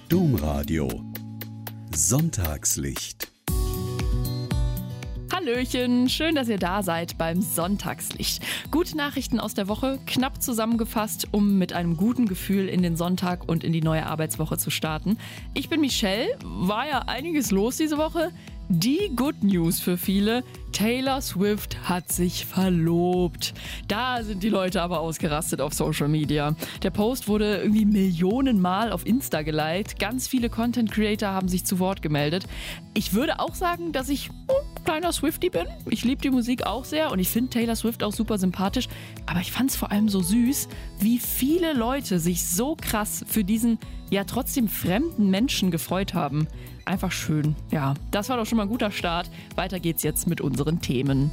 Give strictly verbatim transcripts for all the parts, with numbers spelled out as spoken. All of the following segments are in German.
Domradio Sonntagslicht. Hallöchen, schön, dass ihr da seid beim Sonntagslicht. Gute Nachrichten aus der Woche, knapp zusammengefasst, um mit einem guten Gefühl in den Sonntag und in die neue Arbeitswoche zu starten. Ich bin Michelle, war ja einiges los diese Woche. Die Good News für viele: Taylor Swift hat sich verlobt. Da sind die Leute aber ausgerastet auf Social Media. Der Post wurde irgendwie Millionenmal auf Insta geliked. Ganz viele Content Creator haben sich zu Wort gemeldet. Ich würde auch sagen, dass ich ein kleiner Swiftie bin. Ich liebe die Musik auch sehr und ich finde Taylor Swift auch super sympathisch. Aber ich fand es vor allem so süß, wie viele Leute sich so krass für diesen ja trotzdem fremden Menschen gefreut haben. Einfach schön. Ja, das war doch schon mal ein guter Start. Weiter geht's jetzt mit unseren Themen.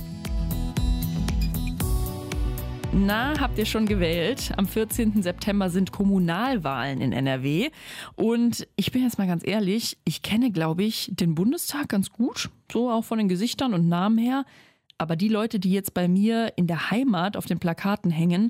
Na, habt ihr schon gewählt? Am vierzehnten September sind Kommunalwahlen in N R W. Und ich bin jetzt mal ganz ehrlich, ich kenne, glaube ich, den Bundestag ganz gut. So auch von den Gesichtern und Namen her. Aber die Leute, die jetzt bei mir in der Heimat auf den Plakaten hängen,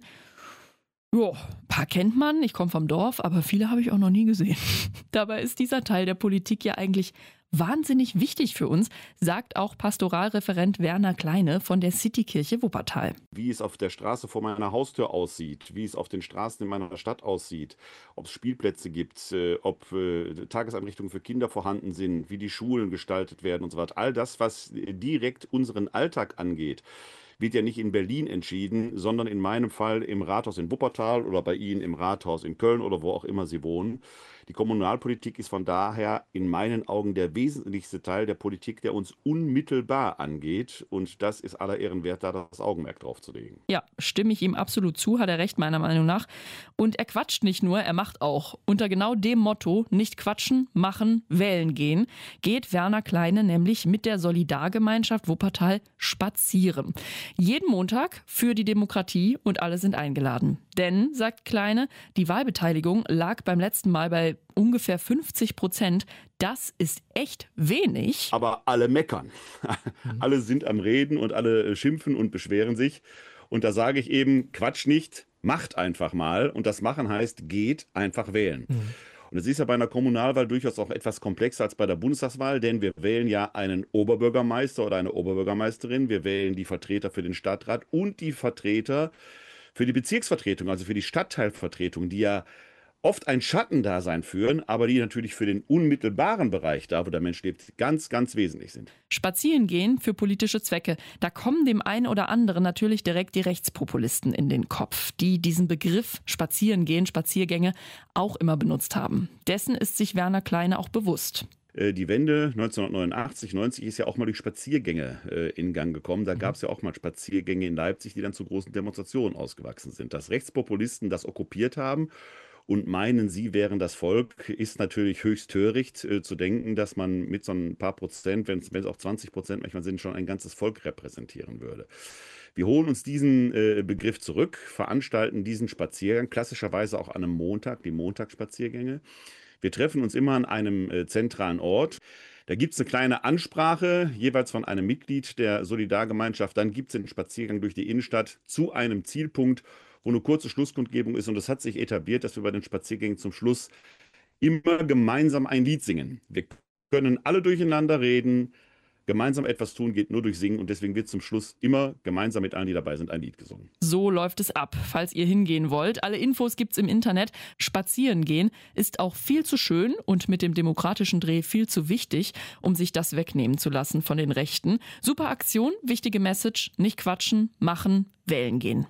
ja, ein paar kennt man, ich komme vom Dorf, aber viele habe ich auch noch nie gesehen. Dabei ist dieser Teil der Politik ja eigentlich wahnsinnig wichtig für uns, sagt auch Pastoralreferent Werner Kleine von der Citykirche Wuppertal. Wie es auf der Straße vor meiner Haustür aussieht, wie es auf den Straßen in meiner Stadt aussieht, ob es Spielplätze gibt, äh, ob äh, Tageseinrichtungen für Kinder vorhanden sind, wie die Schulen gestaltet werden und so weiter. All das, was direkt unseren Alltag angeht, wird ja nicht in Berlin entschieden, sondern in meinem Fall im Rathaus in Wuppertal oder bei Ihnen im Rathaus in Köln oder wo auch immer Sie wohnen. Die Kommunalpolitik ist von daher in meinen Augen der wesentlichste Teil der Politik, der uns unmittelbar angeht. Und das ist aller Ehren wert, da das Augenmerk drauf zu legen. Ja, stimme ich ihm absolut zu, hat er recht, meiner Meinung nach. Und er quatscht nicht nur, er macht auch. Unter genau dem Motto, nicht quatschen, machen, wählen gehen, geht Werner Kleine nämlich mit der Solidargemeinschaft Wuppertal spazieren. Jeden Montag für die Demokratie und alle sind eingeladen. Denn, sagt Kleine, die Wahlbeteiligung lag beim letzten Mal bei ungefähr fünfzig Prozent. Das ist echt wenig. Aber alle meckern. Alle sind am Reden und alle schimpfen und beschweren sich. Und da sage ich eben, Quatsch nicht, macht einfach mal. Und das Machen heißt, geht einfach wählen. Mhm. Und es ist ja bei einer Kommunalwahl durchaus auch etwas komplexer als bei der Bundestagswahl, denn wir wählen ja einen Oberbürgermeister oder eine Oberbürgermeisterin. Wir wählen die Vertreter für den Stadtrat und die Vertreter für die Bezirksvertretung, also für die Stadtteilvertretung, die ja oft ein Schattendasein führen, aber die natürlich für den unmittelbaren Bereich, da wo der Mensch lebt, ganz, ganz wesentlich sind. Spazieren gehen für politische Zwecke. Da kommen dem einen oder anderen natürlich direkt die Rechtspopulisten in den Kopf, die diesen Begriff Spazieren gehen, Spaziergänge auch immer benutzt haben. Dessen ist sich Werner Kleine auch bewusst. Die Wende neunzehnhundertneunundachtzig, neunzig ist ja auch mal durch Spaziergänge äh, in Gang gekommen. Da gab es ja auch mal Spaziergänge in Leipzig, die dann zu großen Demonstrationen ausgewachsen sind. Dass Rechtspopulisten das okkupiert haben und meinen, sie wären das Volk, ist natürlich höchst töricht äh, zu denken, dass man mit so ein paar Prozent, wenn es auch zwanzig Prozent manchmal sind, schon ein ganzes Volk repräsentieren würde. Wir holen uns diesen äh, Begriff zurück, veranstalten diesen Spaziergang, klassischerweise auch an einem Montag, die Montagsspaziergänge. Wir treffen uns immer an einem äh, zentralen Ort. Da gibt es eine kleine Ansprache, jeweils von einem Mitglied der Solidargemeinschaft. Dann gibt es den Spaziergang durch die Innenstadt zu einem Zielpunkt, wo eine kurze Schlusskundgebung ist. Und es hat sich etabliert, dass wir bei den Spaziergängen zum Schluss immer gemeinsam ein Lied singen. Wir können alle durcheinander reden. Gemeinsam etwas tun geht nur durch Singen und deswegen wird zum Schluss immer gemeinsam mit allen, die dabei sind, ein Lied gesungen. So läuft es ab, falls ihr hingehen wollt. Alle Infos gibt's im Internet. Spazieren gehen ist auch viel zu schön und mit dem demokratischen Dreh viel zu wichtig, um sich das wegnehmen zu lassen von den Rechten. Super Aktion, wichtige Message, nicht quatschen, machen, wählen gehen.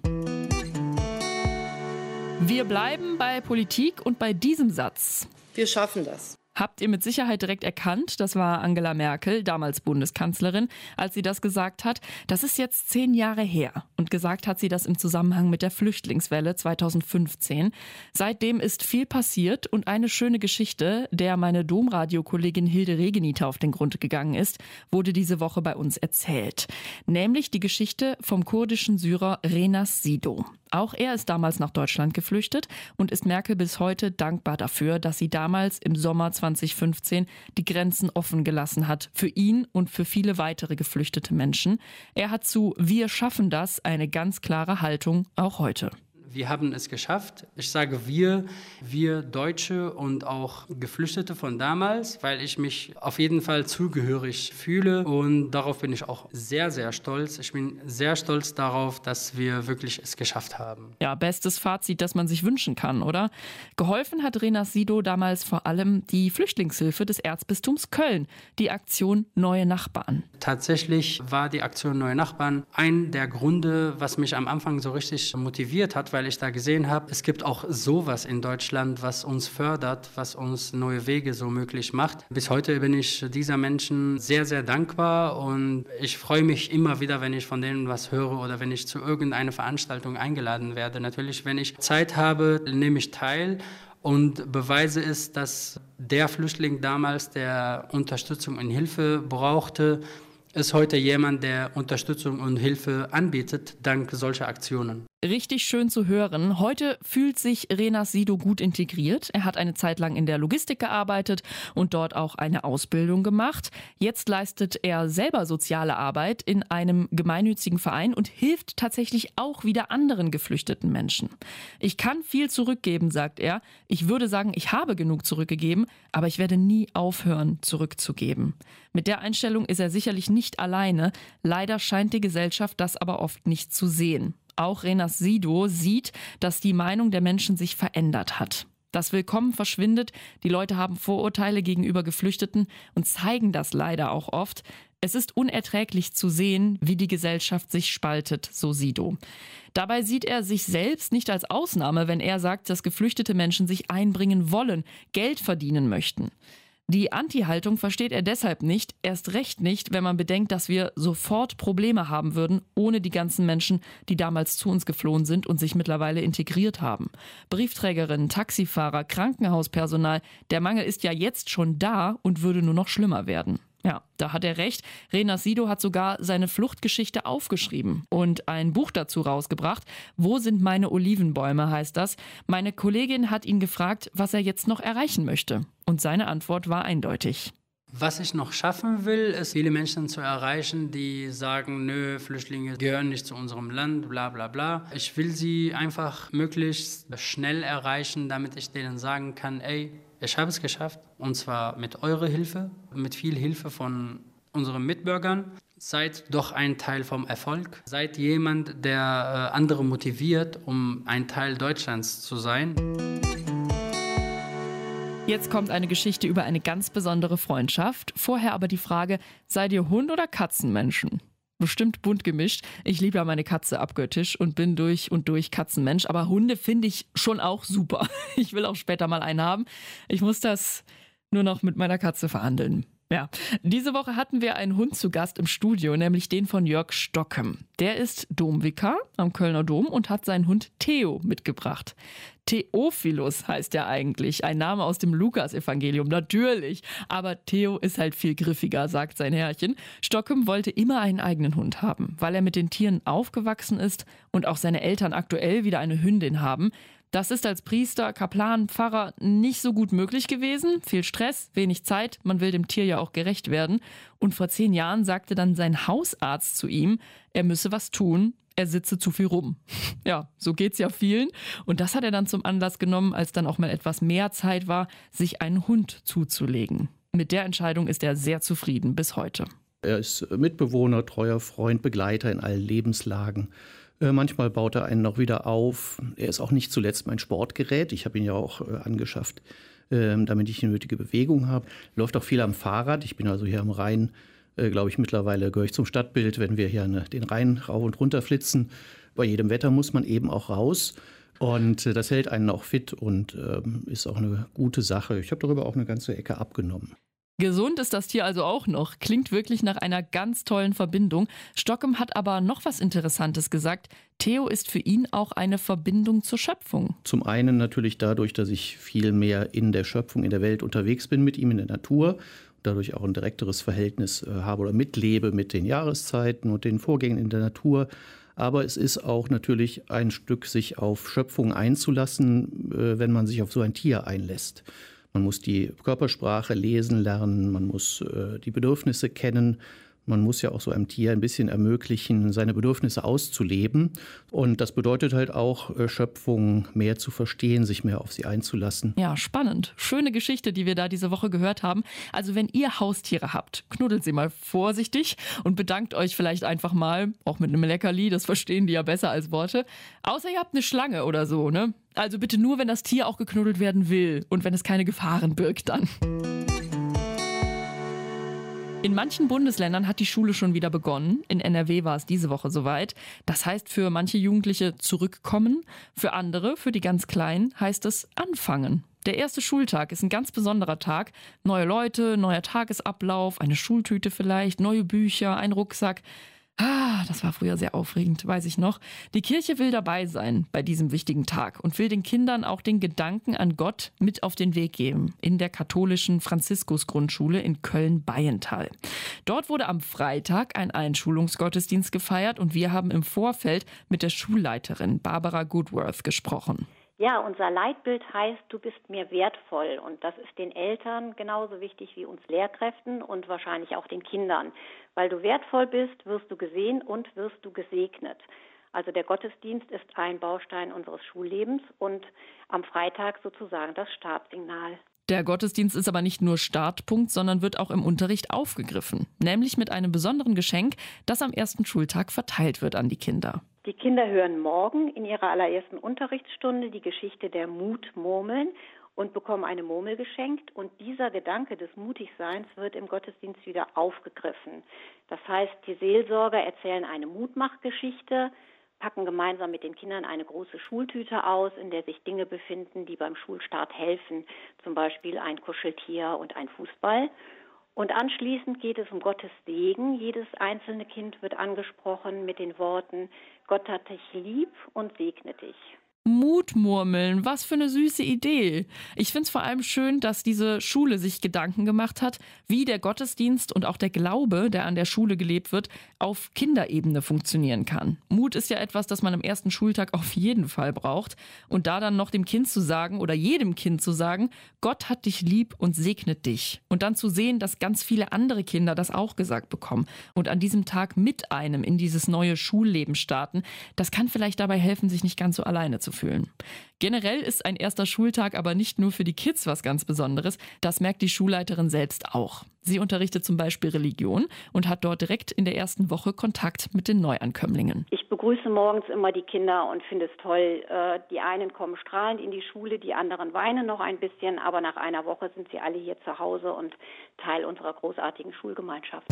Wir bleiben bei Politik und bei diesem Satz. Wir schaffen das. Habt ihr mit Sicherheit direkt erkannt, das war Angela Merkel, damals Bundeskanzlerin, als sie das gesagt hat. Das ist jetzt zehn Jahre her. Und gesagt hat sie das im Zusammenhang mit der Flüchtlingswelle zweitausendfünfzehn. Seitdem ist viel passiert und eine schöne Geschichte, der meine Domradio-Kollegin Hilde Regenita auf den Grund gegangen ist, wurde diese Woche bei uns erzählt. Nämlich die Geschichte vom kurdischen Syrer Renas Sido. Auch er ist damals nach Deutschland geflüchtet und ist Merkel bis heute dankbar dafür, dass sie damals im Sommer zweitausendfünfzehn die Grenzen offen gelassen hat für ihn und für viele weitere geflüchtete Menschen. Er hat zu Wir schaffen das eine ganz klare Haltung, auch heute. Wir haben es geschafft. Ich sage wir, wir Deutsche und auch Geflüchtete von damals, weil ich mich auf jeden Fall zugehörig fühle und darauf bin ich auch sehr, sehr stolz. Ich bin sehr stolz darauf, dass wir wirklich es geschafft haben. Ja, bestes Fazit, das man sich wünschen kann, oder? Geholfen hat Renas Sido damals vor allem die Flüchtlingshilfe des Erzbistums Köln, die Aktion Neue Nachbarn. Tatsächlich war die Aktion Neue Nachbarn ein der Gründe, was mich am Anfang so richtig motiviert hat, weil ich da gesehen habe, es gibt auch sowas in Deutschland, was uns fördert, was uns neue Wege so möglich macht. Bis heute bin ich dieser Menschen sehr, sehr dankbar und ich freue mich immer wieder, wenn ich von denen was höre oder wenn ich zu irgendeiner Veranstaltung eingeladen werde. Natürlich, wenn ich Zeit habe, nehme ich teil und beweise es, dass der Flüchtling damals, der Unterstützung und Hilfe brauchte, ist heute jemand, der Unterstützung und Hilfe anbietet, dank solcher Aktionen. Richtig schön zu hören. Heute fühlt sich Renas Sido gut integriert. Er hat eine Zeit lang in der Logistik gearbeitet und dort auch eine Ausbildung gemacht. Jetzt leistet er selber soziale Arbeit in einem gemeinnützigen Verein und hilft tatsächlich auch wieder anderen geflüchteten Menschen. Ich kann viel zurückgeben, sagt er. Ich würde sagen, ich habe genug zurückgegeben, aber ich werde nie aufhören, zurückzugeben. Mit der Einstellung ist er sicherlich nicht alleine. Leider scheint die Gesellschaft das aber oft nicht zu sehen. Auch Renas Sido sieht, dass die Meinung der Menschen sich verändert hat. Das Willkommen verschwindet, die Leute haben Vorurteile gegenüber Geflüchteten und zeigen das leider auch oft. Es ist unerträglich zu sehen, wie die Gesellschaft sich spaltet, so Sido. Dabei sieht er sich selbst nicht als Ausnahme, wenn er sagt, dass geflüchtete Menschen sich einbringen wollen, Geld verdienen möchten. Die Anti-Haltung versteht er deshalb nicht, erst recht nicht, wenn man bedenkt, dass wir sofort Probleme haben würden, ohne die ganzen Menschen, die damals zu uns geflohen sind und sich mittlerweile integriert haben. Briefträgerinnen, Taxifahrer, Krankenhauspersonal, der Mangel ist ja jetzt schon da und würde nur noch schlimmer werden. Ja, da hat er recht. Renas Sido hat sogar seine Fluchtgeschichte aufgeschrieben und ein Buch dazu rausgebracht. Wo sind meine Olivenbäume, heißt das. Meine Kollegin hat ihn gefragt, was er jetzt noch erreichen möchte. Und seine Antwort war eindeutig. Was ich noch schaffen will, ist, viele Menschen zu erreichen, die sagen, nö, Flüchtlinge gehören nicht zu unserem Land, bla bla bla. Ich will sie einfach möglichst schnell erreichen, damit ich denen sagen kann, ey, ich habe es geschafft, und zwar mit eurer Hilfe, mit viel Hilfe von unseren Mitbürgern. Seid doch ein Teil vom Erfolg. Seid jemand, der äh, andere motiviert, um ein Teil Deutschlands zu sein. Jetzt kommt eine Geschichte über eine ganz besondere Freundschaft. Vorher aber die Frage, seid ihr Hund- oder Katzenmenschen? Bestimmt bunt gemischt. Ich liebe ja meine Katze abgöttisch und bin durch und durch Katzenmensch. Aber Hunde finde ich schon auch super. Ich will auch später mal einen haben. Ich muss das nur noch mit meiner Katze verhandeln. Ja, diese Woche hatten wir einen Hund zu Gast im Studio, nämlich den von Jörg Stockem. Der ist Domvikar am Kölner Dom und hat seinen Hund Theo mitgebracht. Theophilus heißt er eigentlich, ein Name aus dem Lukas-Evangelium, natürlich. Aber Theo ist halt viel griffiger, sagt sein Herrchen. Stockem wollte immer einen eigenen Hund haben, weil er mit den Tieren aufgewachsen ist und auch seine Eltern aktuell wieder eine Hündin haben. Das ist als Priester, Kaplan, Pfarrer nicht so gut möglich gewesen. Viel Stress, wenig Zeit, man will dem Tier ja auch gerecht werden. Und vor zehn Jahren sagte dann sein Hausarzt zu ihm, er müsse was tun, er sitze zu viel rum. Ja, so geht's ja vielen. Und das hat er dann zum Anlass genommen, als dann auch mal etwas mehr Zeit war, sich einen Hund zuzulegen. Mit der Entscheidung ist er sehr zufrieden bis heute. Er ist Mitbewohner, treuer Freund, Begleiter in allen Lebenslagen. Manchmal baut er einen noch wieder auf. Er ist auch nicht zuletzt mein Sportgerät. Ich habe ihn ja auch äh, angeschafft, äh, damit ich die nötige Bewegung habe. Läuft auch viel am Fahrrad. Ich bin also hier am Rhein, äh, glaube ich, mittlerweile gehöre ich zum Stadtbild, wenn wir hier eine, den Rhein rauf und runter flitzen. Bei jedem Wetter muss man eben auch raus. Und äh, das hält einen auch fit und äh, ist auch eine gute Sache. Ich habe darüber auch eine ganze Ecke abgenommen. Gesund ist das Tier also auch noch. Klingt wirklich nach einer ganz tollen Verbindung. Stockem hat aber noch was Interessantes gesagt. Theo ist für ihn auch eine Verbindung zur Schöpfung. Zum einen natürlich dadurch, dass ich viel mehr in der Schöpfung, in der Welt unterwegs bin mit ihm, in der Natur. Dadurch auch ein direkteres Verhältnis äh, habe oder mitlebe mit den Jahreszeiten und den Vorgängen in der Natur. Aber es ist auch natürlich ein Stück, sich auf Schöpfung einzulassen, äh, wenn man sich auf so ein Tier einlässt. Man muss die Körpersprache lesen lernen, man muss äh, die Bedürfnisse kennen, Man muss ja auch so einem Tier ein bisschen ermöglichen, seine Bedürfnisse auszuleben. Und das bedeutet halt auch, Schöpfung mehr zu verstehen, sich mehr auf sie einzulassen. Ja, spannend. Schöne Geschichte, die wir da diese Woche gehört haben. Also wenn ihr Haustiere habt, knuddelt sie mal vorsichtig und bedankt euch vielleicht einfach mal, auch mit einem Leckerli, das verstehen die ja besser als Worte. Außer ihr habt eine Schlange oder so, ne? Also bitte nur, wenn das Tier auch geknuddelt werden will und wenn es keine Gefahren birgt dann. In manchen Bundesländern hat die Schule schon wieder begonnen. In N R W war es diese Woche soweit. Das heißt für manche Jugendliche zurückkommen, für andere, für die ganz Kleinen, heißt es anfangen. Der erste Schultag ist ein ganz besonderer Tag. Neue Leute, neuer Tagesablauf, eine Schultüte vielleicht, neue Bücher, ein Rucksack. Ah, das war früher sehr aufregend, weiß ich noch. Die Kirche will dabei sein bei diesem wichtigen Tag und will den Kindern auch den Gedanken an Gott mit auf den Weg geben. In der katholischen Franziskus-Grundschule in Köln-Beienthal. Dort wurde am Freitag ein Einschulungsgottesdienst gefeiert und wir haben im Vorfeld mit der Schulleiterin Barbara Goodworth gesprochen. Ja, unser Leitbild heißt, du bist mir wertvoll, und das ist den Eltern genauso wichtig wie uns Lehrkräften und wahrscheinlich auch den Kindern. Weil du wertvoll bist, wirst du gesehen und wirst du gesegnet. Also der Gottesdienst ist ein Baustein unseres Schullebens und am Freitag sozusagen das Startsignal. Der Gottesdienst ist aber nicht nur Startpunkt, sondern wird auch im Unterricht aufgegriffen. Nämlich mit einem besonderen Geschenk, das am ersten Schultag verteilt wird an die Kinder. Die Kinder hören morgen in ihrer allerersten Unterrichtsstunde die Geschichte der Mutmurmeln und bekommen eine Murmel geschenkt. Und dieser Gedanke des Mutigseins wird im Gottesdienst wieder aufgegriffen. Das heißt, die Seelsorger erzählen eine Mutmachgeschichte, packen gemeinsam mit den Kindern eine große Schultüte aus, in der sich Dinge befinden, die beim Schulstart helfen. Zum Beispiel ein Kuscheltier und ein Fußball. Und anschließend geht es um Gottes Segen. Jedes einzelne Kind wird angesprochen mit den Worten: Gott hat dich lieb und segne dich. Mutmurmeln, was für eine süße Idee. Ich finde es vor allem schön, dass diese Schule sich Gedanken gemacht hat, wie der Gottesdienst und auch der Glaube, der an der Schule gelebt wird, auf Kinderebene funktionieren kann. Mut ist ja etwas, das man am ersten Schultag auf jeden Fall braucht. Und da dann noch dem Kind zu sagen oder jedem Kind zu sagen, Gott hat dich lieb und segnet dich. Und dann zu sehen, dass ganz viele andere Kinder das auch gesagt bekommen und an diesem Tag mit einem in dieses neue Schulleben starten, das kann vielleicht dabei helfen, sich nicht ganz so alleine zu fühlen. Generell ist ein erster Schultag aber nicht nur für die Kids was ganz Besonderes, das merkt die Schulleiterin selbst auch. Sie unterrichtet zum Beispiel Religion und hat dort direkt in der ersten Woche Kontakt mit den Neuankömmlingen. Ich begrüße morgens immer die Kinder und finde es toll. Die einen kommen strahlend in die Schule, die anderen weinen noch ein bisschen, aber nach einer Woche sind sie alle hier zu Hause und Teil unserer großartigen Schulgemeinschaft.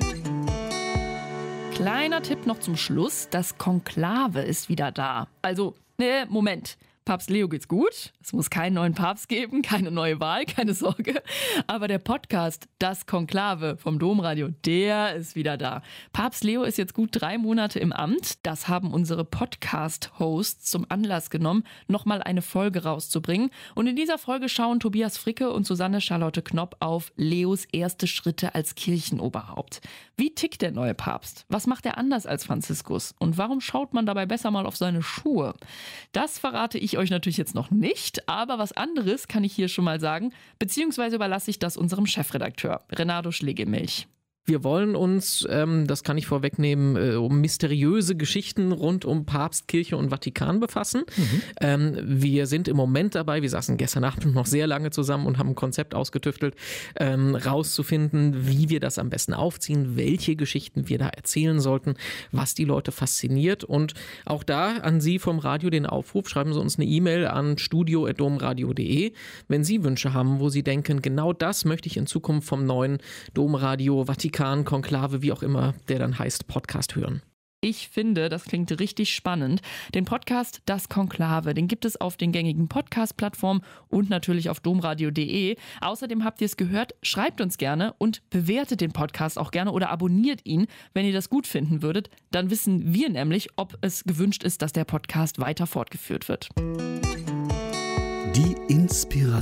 Kleiner Tipp noch zum Schluss, das Konklave ist wieder da. Also, ne, Moment. Papst Leo geht's gut. Es muss keinen neuen Papst geben, keine neue Wahl, keine Sorge. Aber der Podcast Das Konklave vom Domradio, der ist wieder da. Papst Leo ist jetzt gut drei Monate im Amt. Das haben unsere Podcast-Hosts zum Anlass genommen, nochmal eine Folge rauszubringen. Und in dieser Folge schauen Tobias Fricke und Susanne Charlotte Knopp auf Leos erste Schritte als Kirchenoberhaupt. Wie tickt der neue Papst? Was macht er anders als Franziskus? Und warum schaut man dabei besser mal auf seine Schuhe? Das verrate ich euch natürlich jetzt noch nicht, aber was anderes kann ich hier schon mal sagen, beziehungsweise überlasse ich das unserem Chefredakteur, Renato Schlegelmilch. Wir wollen uns, ähm, das kann ich vorwegnehmen, äh, um mysteriöse Geschichten rund um Papst, Kirche und Vatikan befassen. Mhm. Ähm, wir sind im Moment dabei, wir saßen gestern Abend noch sehr lange zusammen und haben ein Konzept ausgetüftelt, ähm, rauszufinden, wie wir das am besten aufziehen, welche Geschichten wir da erzählen sollten, was die Leute fasziniert. Und auch da an Sie vom Radio den Aufruf, schreiben Sie uns eine E-Mail an studio at domradio punkt de, wenn Sie Wünsche haben, wo Sie denken, genau das möchte ich in Zukunft vom neuen Domradio Vatikan Konklave, wie auch immer der dann heißt, Podcast hören. Ich finde, das klingt richtig spannend. Den Podcast Das Konklave, den gibt es auf den gängigen Podcast-Plattformen und natürlich auf domradio punkt de. Außerdem habt ihr es gehört, schreibt uns gerne und bewertet den Podcast auch gerne oder abonniert ihn, wenn ihr das gut finden würdet. Dann wissen wir nämlich, ob es gewünscht ist, dass der Podcast weiter fortgeführt wird. Die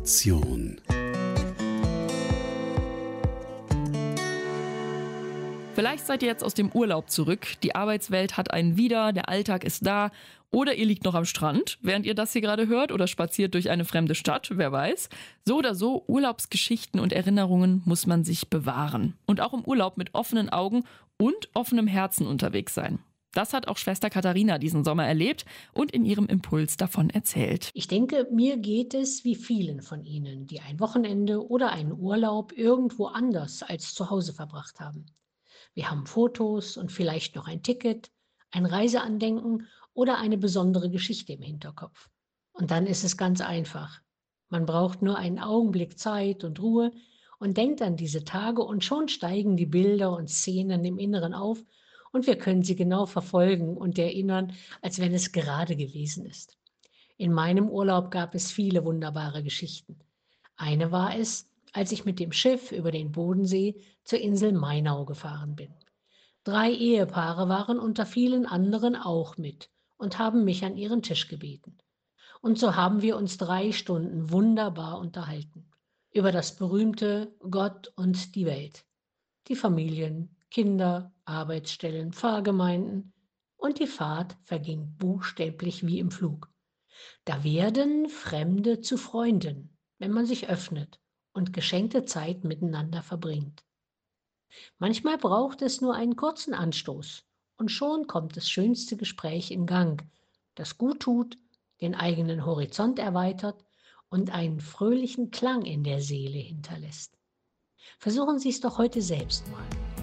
Inspiration. Vielleicht seid ihr jetzt aus dem Urlaub zurück, die Arbeitswelt hat einen wieder, der Alltag ist da. Oder ihr liegt noch am Strand, während ihr das hier gerade hört, oder spaziert durch eine fremde Stadt, wer weiß. So oder so, Urlaubsgeschichten und Erinnerungen muss man sich bewahren. Und auch im Urlaub mit offenen Augen und offenem Herzen unterwegs sein. Das hat auch Schwester Katharina diesen Sommer erlebt und in ihrem Impuls davon erzählt. Ich denke, mir geht es wie vielen von Ihnen, die ein Wochenende oder einen Urlaub irgendwo anders als zu Hause verbracht haben. Wir haben Fotos und vielleicht noch ein Ticket, ein Reiseandenken oder eine besondere Geschichte im Hinterkopf. Und dann ist es ganz einfach. Man braucht nur einen Augenblick Zeit und Ruhe und denkt an diese Tage und schon steigen die Bilder und Szenen im Inneren auf und wir können sie genau verfolgen und erinnern, als wenn es gerade gewesen ist. In meinem Urlaub gab es viele wunderbare Geschichten. Eine war es, als ich mit dem Schiff über den Bodensee zur Insel Mainau gefahren bin. Drei Ehepaare waren unter vielen anderen auch mit und haben mich an ihren Tisch gebeten. Und so haben wir uns drei Stunden wunderbar unterhalten. Über das berühmte Gott und die Welt. Die Familien, Kinder, Arbeitsstellen, Pfarrgemeinden. Und die Fahrt verging buchstäblich wie im Flug. Da werden Fremde zu Freunden, wenn man sich öffnet und geschenkte Zeit miteinander verbringt. Manchmal braucht es nur einen kurzen Anstoß und schon kommt das schönste Gespräch in Gang, das gut tut, den eigenen Horizont erweitert und einen fröhlichen Klang in der Seele hinterlässt. Versuchen Sie es doch heute selbst mal.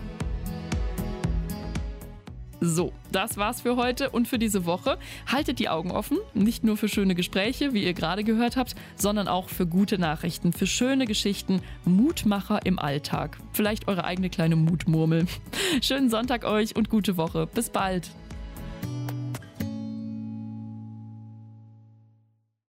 So, das war's für heute und für diese Woche. Haltet die Augen offen, nicht nur für schöne Gespräche, wie ihr gerade gehört habt, sondern auch für gute Nachrichten, für schöne Geschichten, Mutmacher im Alltag. Vielleicht eure eigene kleine Mutmurmel. Schönen Sonntag euch und gute Woche. Bis bald.